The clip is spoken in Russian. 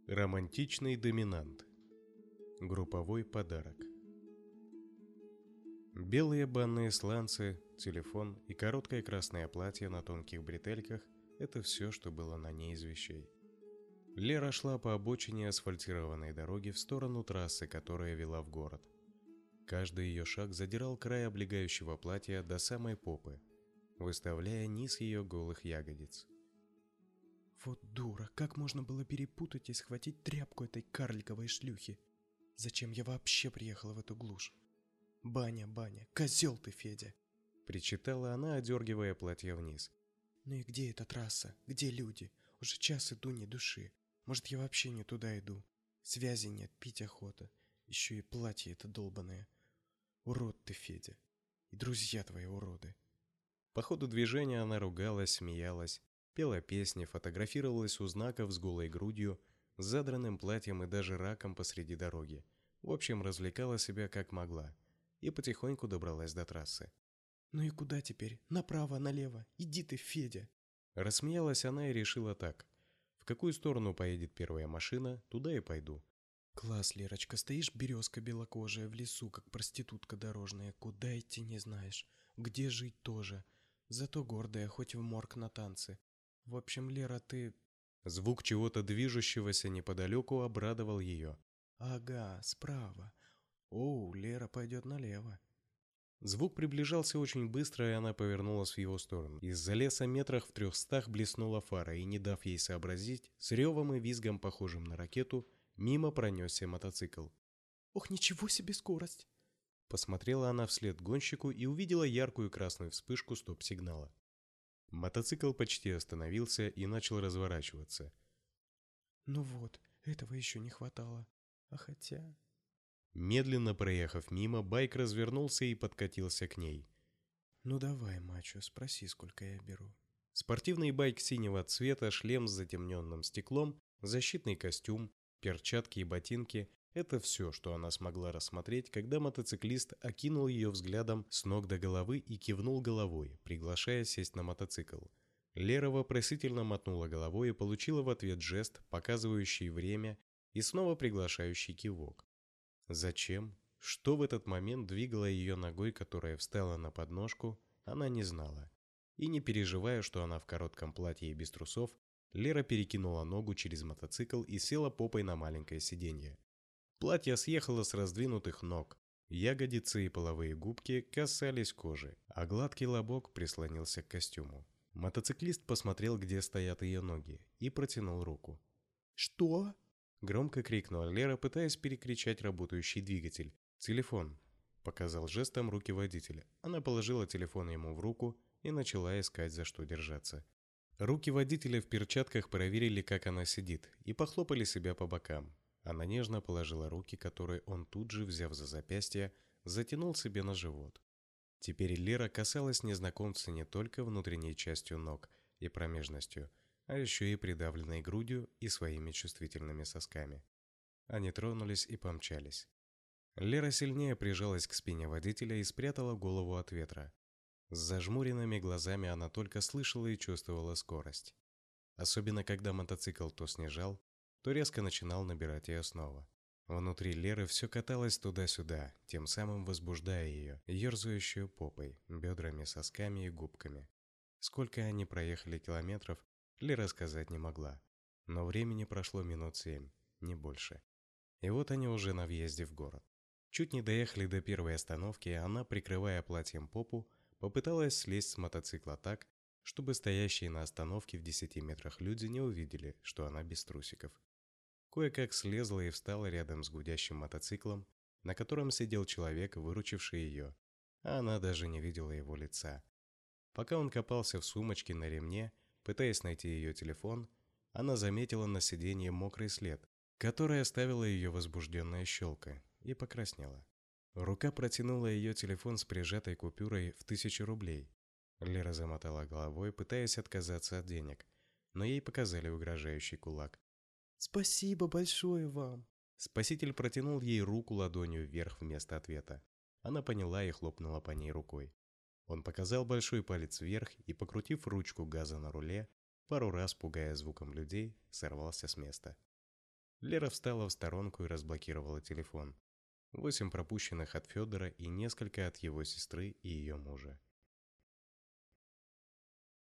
Романтичный доминант. Групповой подарок. Белые банные сланцы, телефон и короткое красное платье на тонких бретельках – это все, что было на ней из вещей. Лера шла по обочине асфальтированной дороги в сторону трассы, которая вела в город. Каждый ее шаг задирал край облегающего платья до самой попы, выставляя низ ее голых ягодиц. Вот дура, как можно было перепутать и схватить тряпку этой карликовой шлюхи? Зачем я вообще приехала в эту глушь? Баня, козел ты, Федя! Причитала она, одергивая платье вниз. Ну и где эта трасса? Где люди? Уже час иду, ни души. Может, я вообще не туда иду? Связи нет, пить охота. Еще и платье это долбаное. Урод ты, Федя. И друзья твои уроды. По ходу движения она ругалась, смеялась, пела песни, фотографировалась у знаков с голой грудью, с задранным платьем и даже раком посреди дороги. В общем, развлекала себя как могла и потихоньку добралась до трассы. Ну и куда теперь? Направо, налево? Иди ты, Федя! Рассмеялась она и решила так. В какую сторону поедет первая машина, туда и пойду. Класс, Лерочка, стоишь березка белокожая в лесу, как проститутка дорожная. Куда идти не знаешь. Где жить тоже. Зато гордая, хоть в морг на танцы. В общем, Лера, ты... Звук чего-то движущегося неподалеку обрадовал ее. Ага, справа. Оу, Лера пойдет налево. Звук приближался очень быстро, и она повернулась в его сторону. Из-за леса метрах в 300 блеснула фара, и, не дав ей сообразить, с ревом и визгом, похожим на ракету, мимо пронесся мотоцикл. Ох, ничего себе скорость! Посмотрела она вслед гонщику и увидела яркую красную вспышку стоп-сигнала. Мотоцикл почти остановился и начал разворачиваться. Ну вот, этого еще не хватало. А хотя... Медленно проехав мимо, байк развернулся и подкатился к ней. Ну давай, мачо, спроси, сколько я беру. Спортивный байк синего цвета, шлем с затемненным стеклом, защитный костюм, перчатки и ботинки – это все, что она смогла рассмотреть, когда мотоциклист окинул ее взглядом с ног до головы и кивнул головой, приглашая сесть на мотоцикл. Лера вопросительно мотнула головой и получила в ответ жест, показывающий время, и снова приглашающий кивок. Зачем? Что в этот момент двигало ее ногой, которая встала на подножку, она не знала. И не переживая, что она в коротком платье и без трусов, Лера перекинула ногу через мотоцикл и села попой на маленькое сиденье. Платье съехало с раздвинутых ног. Ягодицы и половые губки касались кожи, а гладкий лобок прислонился к костюму. Мотоциклист посмотрел, где стоят ее ноги, и протянул руку. Что? Громко крикнула Лера, пытаясь перекричать работающий двигатель. «Телефон!» – показал жестом руки водителя. Она положила телефон ему в руку и начала искать, за что держаться. Руки водителя в перчатках проверили, как она сидит, и похлопали себя по бокам. Она нежно положила руки, которые он тут же, взяв за запястье, затянул себе на живот. Теперь Лера касалась незнакомца не только внутренней частью ног и промежностью, а еще и придавленной грудью и своими чувствительными сосками. Они тронулись и помчались. Лера сильнее прижалась к спине водителя и спрятала голову от ветра. С зажмуренными глазами она только слышала и чувствовала скорость. Особенно когда мотоцикл то снижал, то резко начинал набирать ее снова. Внутри Леры все каталось туда-сюда, тем самым возбуждая ее, ерзающую попой, бедрами, сосками и губками. Сколько они проехали километров, Лера сказать не могла, но времени прошло минут 7, не больше. И вот они уже на въезде в город. Чуть не доехали до первой остановки, и она, прикрывая платьем попу, попыталась слезть с мотоцикла так, чтобы стоящие на остановке в 10 метрах люди не увидели, что она без трусиков. Кое-как слезла и встала рядом с гудящим мотоциклом, на котором сидел человек, выручивший ее, а она даже не видела его лица. Пока он копался в сумочке на ремне, пытаясь найти ее телефон, она заметила на сиденье мокрый след, который оставила ее возбужденная щелка, и покраснела. Рука протянула ее телефон с прижатой купюрой в 1000 рублей. Лера замотала головой, пытаясь отказаться от денег, но ей показали угрожающий кулак. Спасибо большое вам. Спаситель протянул ей руку ладонью вверх вместо ответа. Она поняла и хлопнула по ней рукой. Он показал большой палец вверх и, покрутив ручку газа на руле, пару раз пугая звуком людей, сорвался с места. Лера встала в сторонку и разблокировала телефон. 8 пропущенных от Федора и несколько от его сестры и ее мужа.